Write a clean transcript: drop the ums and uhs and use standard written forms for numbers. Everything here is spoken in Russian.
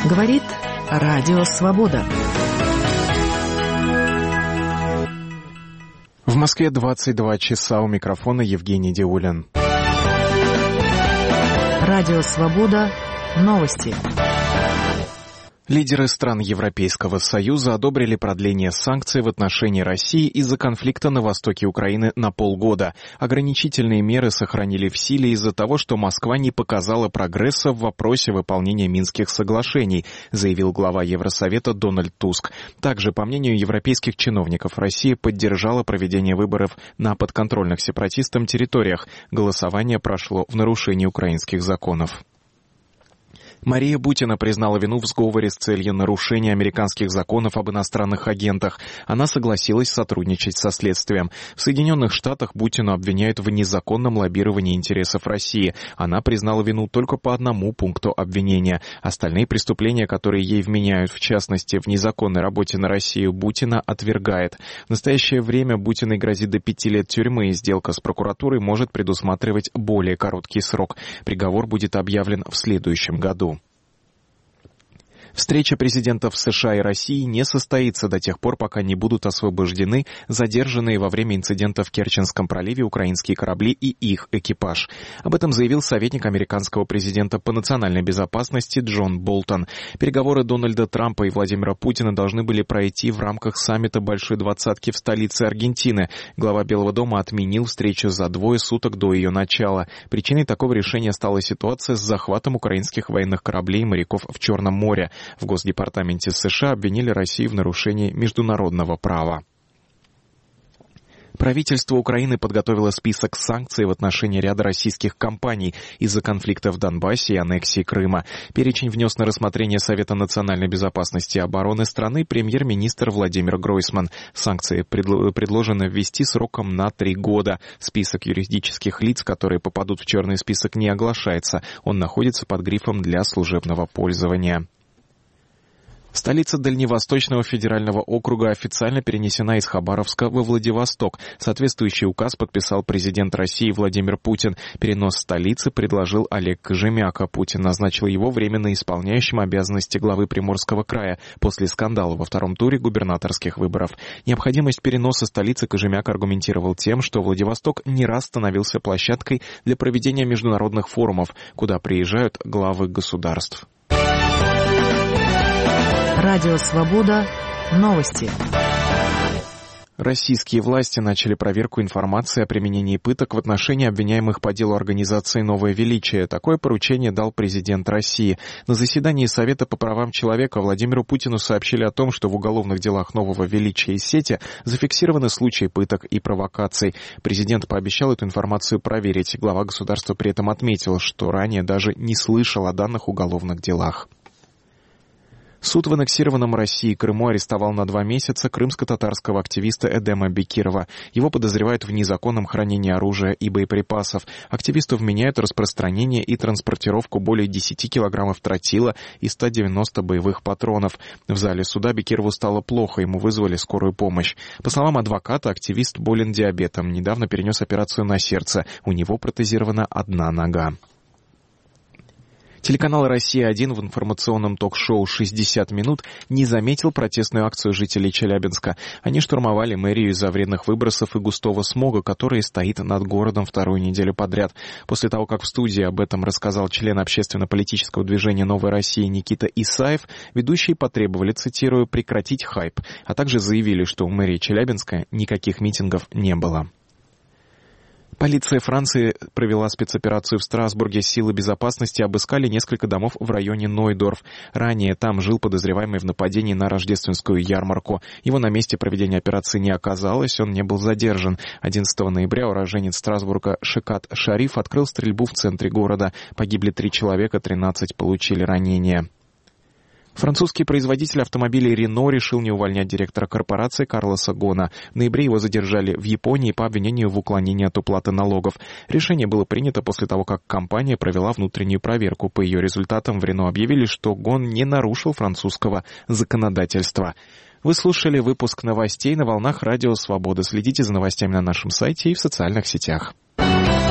Говорит Радио Свобода. В Москве 22 часа, у микрофона Евгений Диулин. Радио Свобода. Новости. Лидеры стран Европейского Союза одобрили продление санкций в отношении России из-за конфликта на востоке Украины на полгода. Ограничительные меры сохранили в силе из-за того, что Москва не показала прогресса в вопросе выполнения Минских соглашений, заявил глава Евросовета Дональд Туск. Также, по мнению европейских чиновников, Россия поддержала проведение выборов на подконтрольных сепаратистам территориях. Голосование прошло в нарушении украинских законов. Мария Бутина признала вину в сговоре с целью нарушения американских законов об иностранных агентах. Она согласилась сотрудничать со следствием. В Соединенных Штатах Бутину обвиняют в незаконном лоббировании интересов России. Она признала вину только по одному пункту обвинения. Остальные преступления, которые ей вменяют, в частности, в незаконной работе на Россию, Бутина отвергает. В настоящее время Бутиной грозит до 5 лет тюрьмы, и сделка с прокуратурой может предусматривать более короткий срок. Приговор будет объявлен в следующем году. Встреча президентов США и России не состоится до тех пор, пока не будут освобождены задержанные во время инцидента в Керченском проливе украинские корабли и их экипаж. Об этом заявил советник американского президента по национальной безопасности Джон Болтон. Переговоры Дональда Трампа и Владимира Путина должны были пройти в рамках саммита Большой Двадцатки в столице Аргентины. Глава Белого дома отменил встречу за 2 суток до ее начала. Причиной такого решения стала ситуация с захватом украинских военных кораблей и моряков в Черном море. В Госдепартаменте США обвинили Россию в нарушении международного права. Правительство Украины подготовило список санкций в отношении ряда российских компаний из-за конфликта в Донбассе и аннексии Крыма. Перечень внес на рассмотрение Совета национальной безопасности и обороны страны премьер-министр Владимир Гройсман. Санкции предложено ввести сроком на 3 года. Список юридических лиц, которые попадут в черный список, не оглашается. Он находится под грифом «для служебного пользования». Столица Дальневосточного федерального округа официально перенесена из Хабаровска во Владивосток. Соответствующий указ подписал президент России Владимир Путин. Перенос столицы предложил Олег Кожемяка. Путин назначил его временно исполняющим обязанности главы Приморского края после скандала во втором туре губернаторских выборов. Необходимость переноса столицы Кожемяк аргументировал тем, что Владивосток не раз становился площадкой для проведения международных форумов, куда приезжают главы государств. Радио Свобода. Новости. Российские власти начали проверку информации о применении пыток в отношении обвиняемых по делу организации «Новое величие». Такое поручение дал президент России. На заседании Совета по правам человека Владимиру Путину сообщили о том, что в уголовных делах «Нового величия» и сети зафиксированы случаи пыток и провокаций. Президент пообещал эту информацию проверить. Глава государства при этом отметил, что ранее даже не слышал о данных уголовных делах. Суд в аннексированном России Крыму арестовал на 2 месяца крымско-татарского активиста Эдема Бекирова. Его подозревают в незаконном хранении оружия и боеприпасов. Активисту вменяют распространение и транспортировку более 10 килограммов тротила и 190 боевых патронов. В зале суда Бекирову стало плохо, ему вызвали скорую помощь. По словам адвоката, активист болен диабетом, недавно перенес операцию на сердце. У него протезирована одна нога. Телеканал «Россия-1» в информационном ток-шоу «60 минут» не заметил протестную акцию жителей Челябинска. Они штурмовали мэрию из-за вредных выбросов и густого смога, который стоит над городом 2-ю неделю подряд. После того, как в студии об этом рассказал член общественно-политического движения «Новая Россия» Никита Исаев, ведущие потребовали, цитирую, «прекратить хайп», а также заявили, что у мэрии Челябинска никаких митингов не было. Полиция Франции провела спецоперацию в Страсбурге. Силы безопасности обыскали несколько домов в районе Нойдорф. Ранее там жил подозреваемый в нападении на рождественскую ярмарку. Его на месте проведения операции не оказалось, он не был задержан. 11 ноября уроженец Страсбурга Шикат Шариф открыл стрельбу в центре города. Погибли 3 человека, 13 получили ранения. Французский производитель автомобилей Renault решил не увольнять директора корпорации Карлоса Гона. В ноябре его задержали в Японии по обвинению в уклонении от уплаты налогов. Решение было принято после того, как компания провела внутреннюю проверку. По ее результатам в Renault объявили, что Гон не нарушил французского законодательства. Вы слушали выпуск новостей на волнах Радио Свобода. Следите за новостями на нашем сайте и в социальных сетях.